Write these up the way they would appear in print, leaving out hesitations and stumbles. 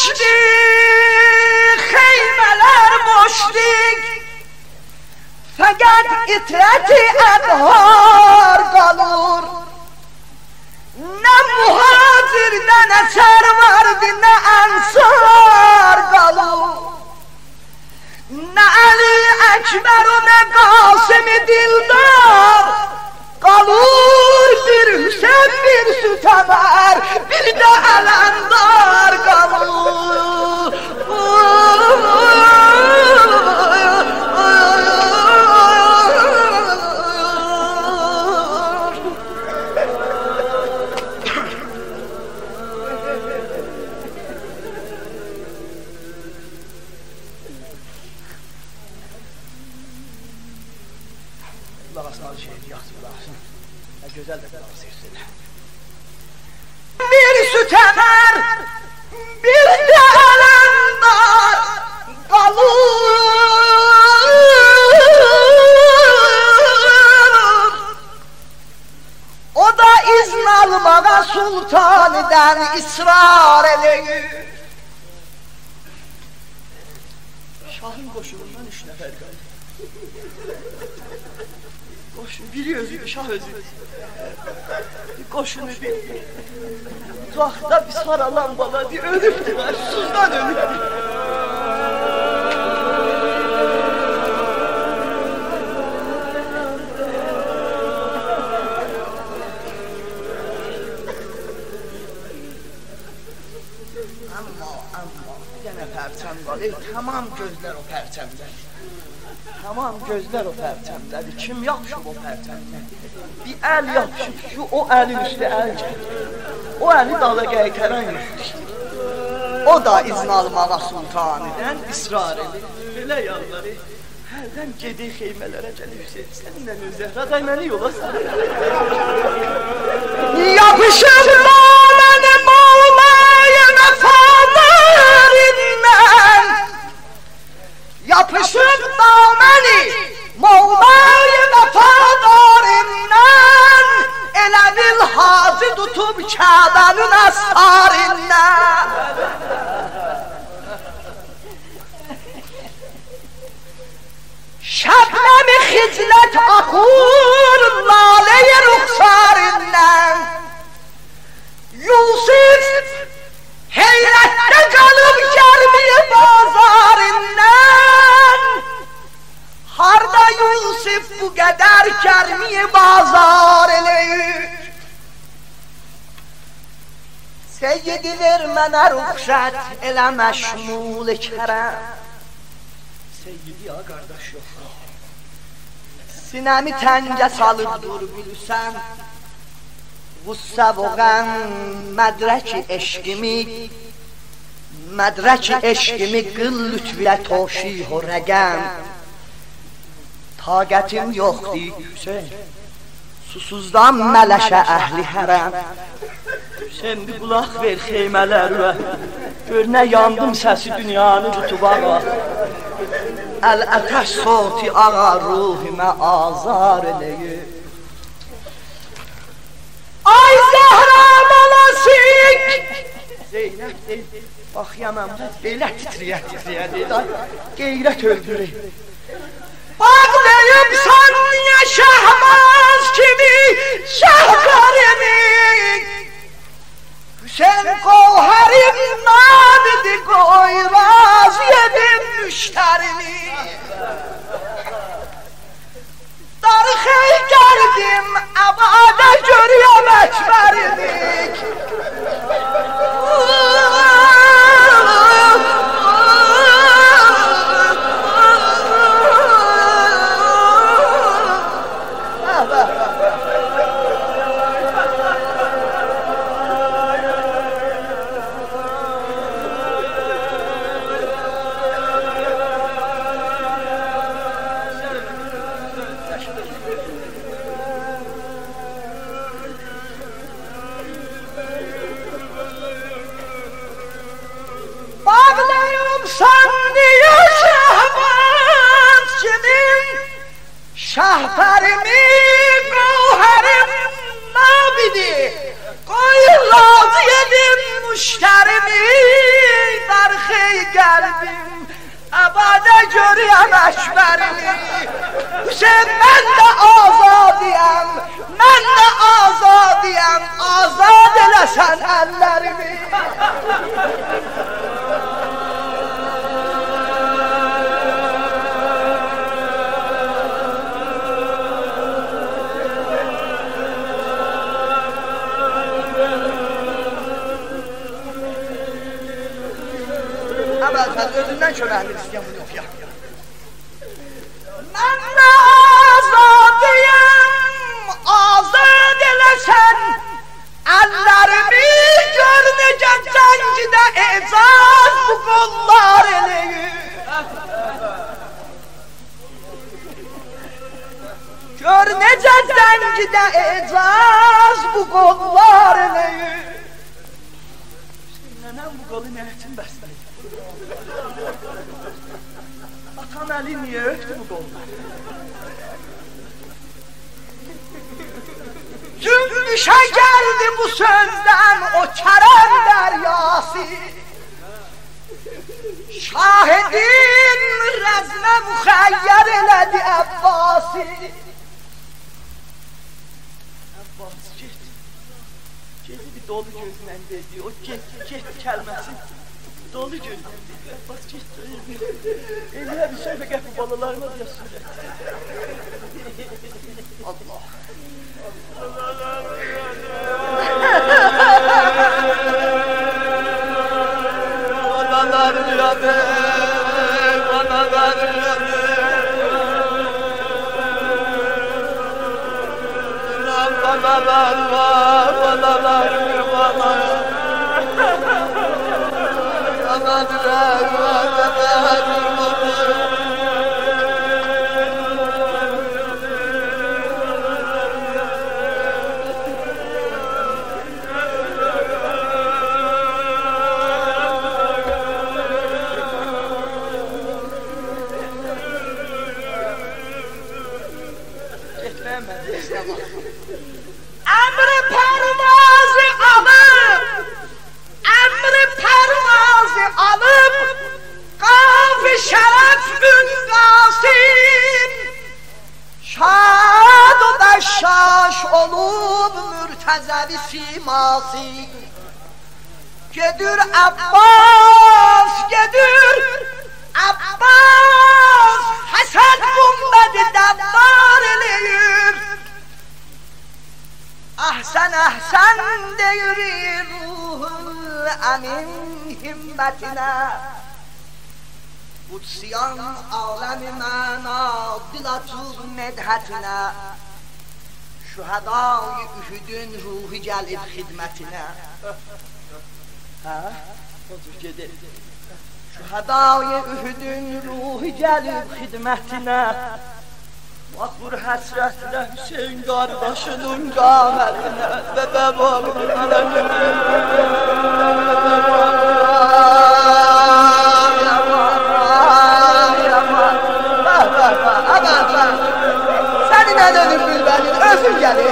açtık, xeymələr boşdik. Fəqət itrəti ənhar qalır. Nə muhacirdən əsər vardı, nə ənsar qalır. Nə Əli Əkbər, nə Qasım-i Dildar qalır. Bir Hüseyin, bir Sütəmər, bir də Ələndar qalır. Bir Sütəmər, bir də Ələndar qalır. O da izn almağa sultanıdan israr eləyir. Şahın qoşunundan 3 nəfər qalır. Qoşun, biri özü, şah özü. Qoşunu bir uzaqda bir saralan bala deyir, ölübdülər, susuzdan ölübdülər. Amma yenə pərçəm var, tamam gözlər o pərçəmdən. Tamam gözlər o pərçəmdədir. Kim yapışıb o pərçəmdən? Bir əl yapışıb ki, o əlin üstə əl gəlir. O əli dala qəytərən yürüdür. O da izn almağa sultanıdan israr edir. Belə yanları, hərdən gedik xeymələrə gəlir Hüseyin. Səninlə Zəhra da məni yola sarı. Yapışıb mənim olmayı vəfadarindən. Yapışıb daməni Mevla-i vəfadarindən. Elə bil hacı tutub Kəbənin əsarindən. Şəbnəm-i xiclət axur lalə-i ruxsarindən. Yusuf heyrətdə qalıb gərmi bazarindən. Harda Yusuf bu qədər gərmi bazar eləyir. Seyyidi ver mənə ruxsət elə məşmul kərəm. Seyyidi ya qardaş yox. Sinəmi təngə salıb dur bilsən. Qussə boğən mədrəki eşqimi qıl lütfilə toşih o rəqəm. Taqətim yoxdur Hüseyin, susuzdan mələşə əhli hərəm. Hüseyin bir qulaq ver xeymələrə, gör nə yandım səsi dünyanı tutub ağa. Əl-ətəş soti ağa ruhimə azar eləyir. Ay Zəhra balasıyıq! Zeynəb deyil, bax yaman belə titriyə deyil, qeyrət öldürür. Bağlayıb sən niyə Şəhbaz kimi şəhqərimi? Hüseyin qovhərim nabidi qoy razı edim müştərimi. Darxey gəldim əbadə görüyəm əkbərimi. Şəhbərimi, qovhərim nabidi, qoy razı edim müştərimi. qəlbim Əbadə görüyəm Əkbərini Hüseyin mən də azadiyəm Mən də azadiyəm Azad eləsən əllərimi Əvvəl özündən köməkdir istəyəm bunu oxuya. Mən də azadıyım, azad eləsən əllərimi gör necə cəngidə ecaz bu qollar eləyir. Gör necə cəngidə ecaz bu qollar eləyir. Nənəm bu qolu nə üçün bəsləyir? Atan əli niyə öpdü bu qollar? Cümbüşə gəldi bu sözdən o kərəm dəryası Şahidin rəzmə müxəyyər elədi Əbbasi Əbbas get Gedi bir dolu gözlə dedi o get kəlməsi Dolu gözlə dedi Əbbas get Elə bir şey fəqət bu balalarına diyorsun Allah Banalar yadı Banalar yadı Banalar var Banalar var Banalar var Əmri pərvazı alıb Qaf-ı şərəf ünqasim Şad o bəşşaş olub mürtəzəvi simasi Gedir Əbbas, gedir Əbbas Həsəd gümbədi dəbbar eləyir Əhsən deyir ruhul əmin himmətinə Qudsiyan aləmi məna dilatuz medhətinə Şühədai ühüdün ruhi gəlib xidmətinə Otur gedir Şühədai ühüdün ruhi gəlib xidmətinə Baxır həsrətlə Hüseyin qardaşının qamətinə Bədəb olur Sənin əlinin bülbənin özün gəlir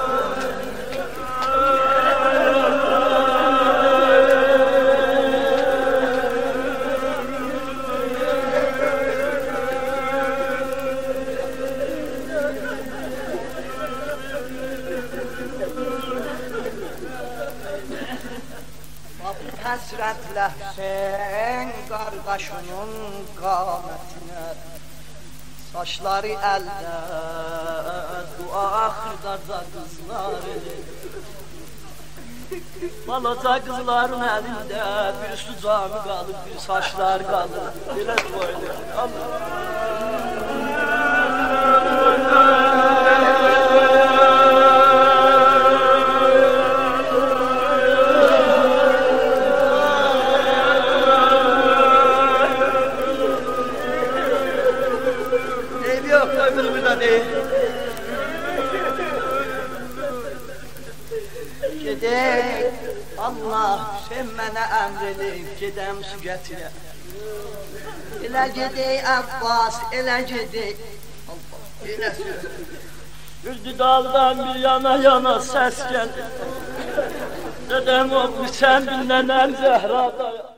Həsrətlə Hüseyin qardaşının qamətinə Saçları əldə, dua xırdarda qızlar Balaca qızların əlində bir su camı qalır, bir saçlar qalır Belə dua edir Gedək, Allah Hüseyin mənə əmr edib, gedəm su gətirə Elə gedək Əbbas, elə gedək Elə söz Güldü dağdan bir yana səs gəlir Dedəm o, sən bir nənəm Zəhra daya